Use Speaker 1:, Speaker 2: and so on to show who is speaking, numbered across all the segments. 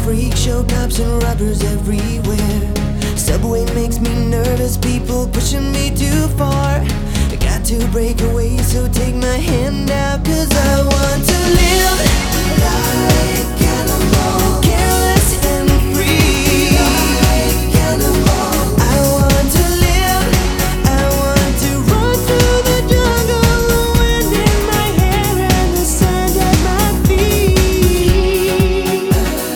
Speaker 1: freak show, cops and robbers everywhere. Subway makes me nervous, people pushing me too far. I got to break away, so take my hand out, 'cause I want to live like animal, careless and free. Like animal, I want to live, I want to run through the jungle, the wind in my hair and the sand at my feet.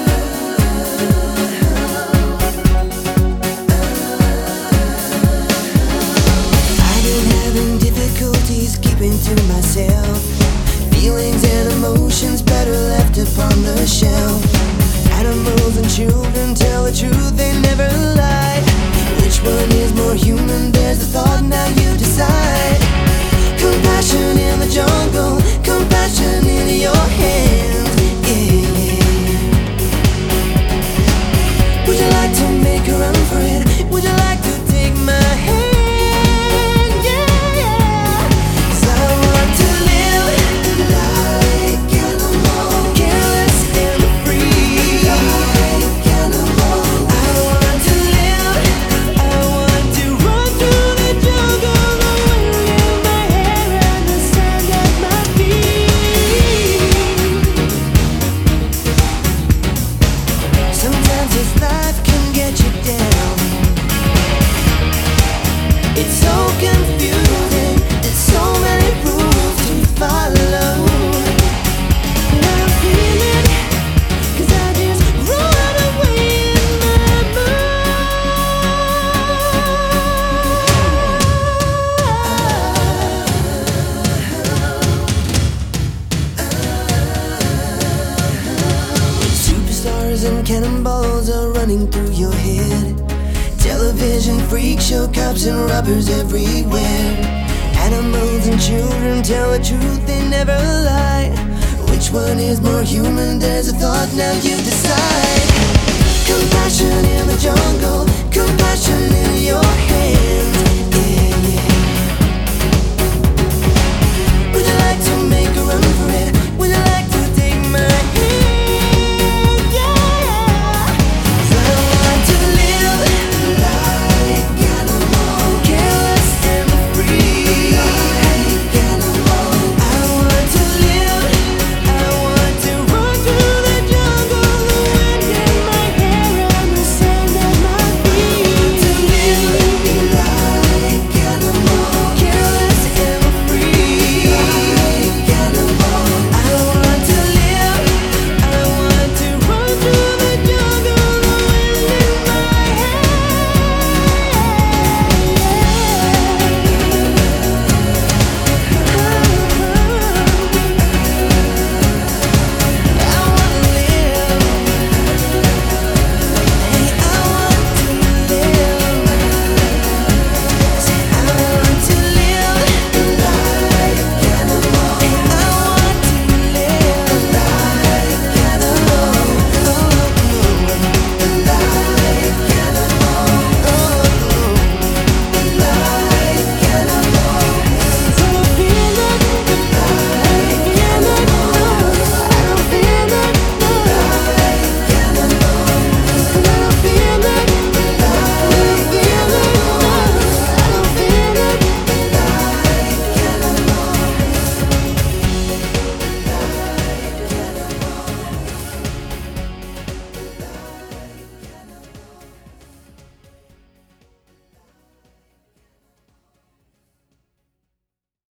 Speaker 1: I've been having difficulties keeping to myself. Feelings and emotions better left upon the shelf. Animals and children tell the truth, they never lie. Which one is more human? There's the thought, now you decide. Compassion in the jungle, compassion in your hands, yeah. Would you like to make a run for it? Would you like to take my hand? Yeah. 'Cause I want to live like animal, careless and free. Like animal, I want to live, I want to run through the jungle, the wind in my hair and the sand at my feet. Sometimes this life can get you down. It's so confusing, there's so many rules to follow. And I feel it, 'cause I just run away in my mind. Superstars and cannonballs are running through your head. Television, freak show, cops and robbers everywhere. Animals and children tell the truth, they never lie. Which one is more human? There's a thought, now you decide.